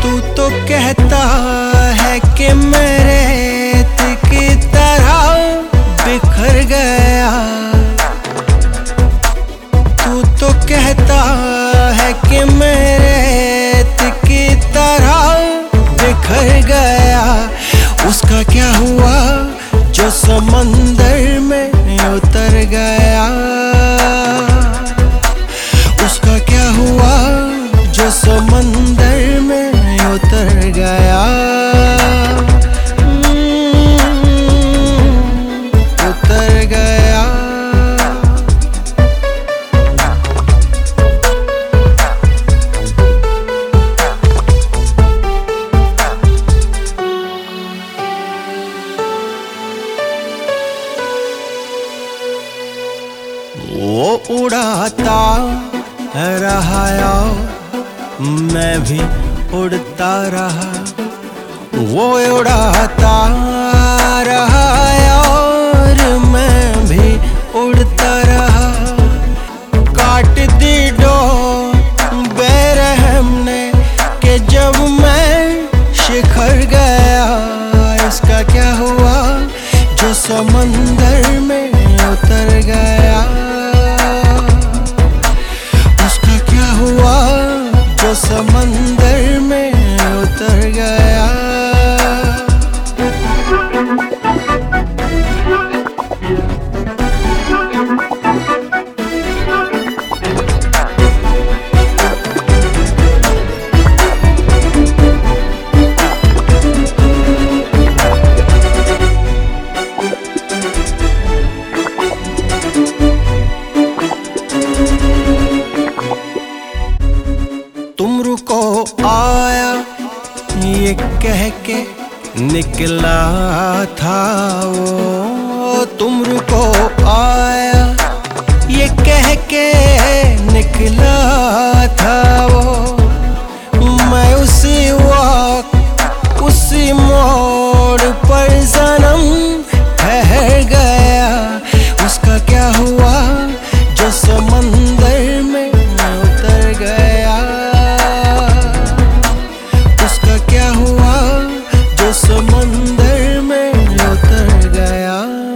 तू तो कहता है कि मैं रेत की तरह बिखर गया। तू तो कहता है कि मैं रेत की तरह बिखर गया। उसका क्या हुआ जो समंदर में उतर गया? उसका क्या हुआ जो समंदर में उतर गया? उतर गया। वो उड़ाता रहा और मैं भी उड़ता रहा। वो उड़ाता रहा और मैं भी उड़ता रहा। काट दी डोर बेरहम ने कि जब मैं शिखर गया। इसका क्या हुआ जो समंदर में उतर गया? उसका क्या हुआ जो समंदर में उतर गया? तुम रुको आया ये कह के निकला था वो। तुम रुको आया ये कह के निकला था वो। मैं उसी वक्त उसी मोड़ पर सनम ठहर गया। उसका क्या हुआ जो समंदर में उतर गया? उसका क्या हुआ जो समंदर में उतर गया?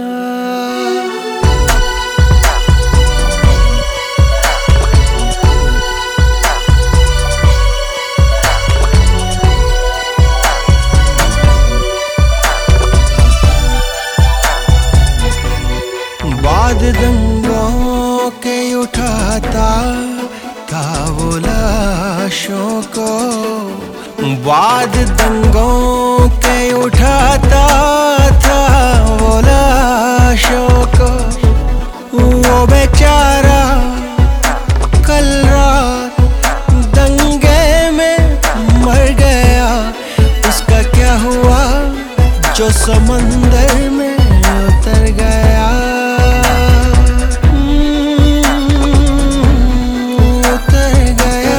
बाद दंगों के उठाता था वो लाशों को। बाद दंगों के उठाता था वो लाशों को। वो बेचारा कल रात दंगे में मर गया। उसका क्या हुआ जो समंदर में उतर गया? उतर गया।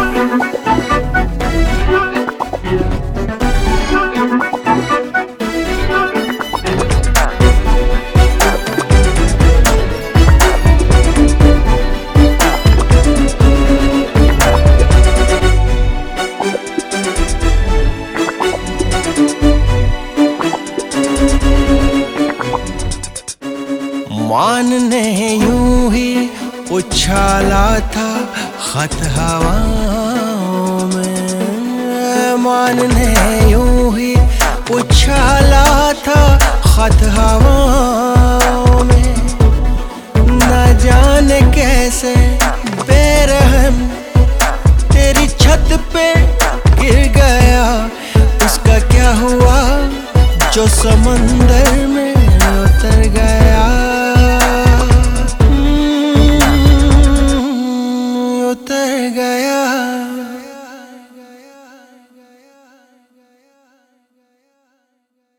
मान ने यूं ही उछाला था खत हवाओं में। मान ने यूं ही उछाला था खत हवाओं में। न जाने कैसे बेरहम तेरी छत पे गिर गया। उसका क्या हुआ जो समंदर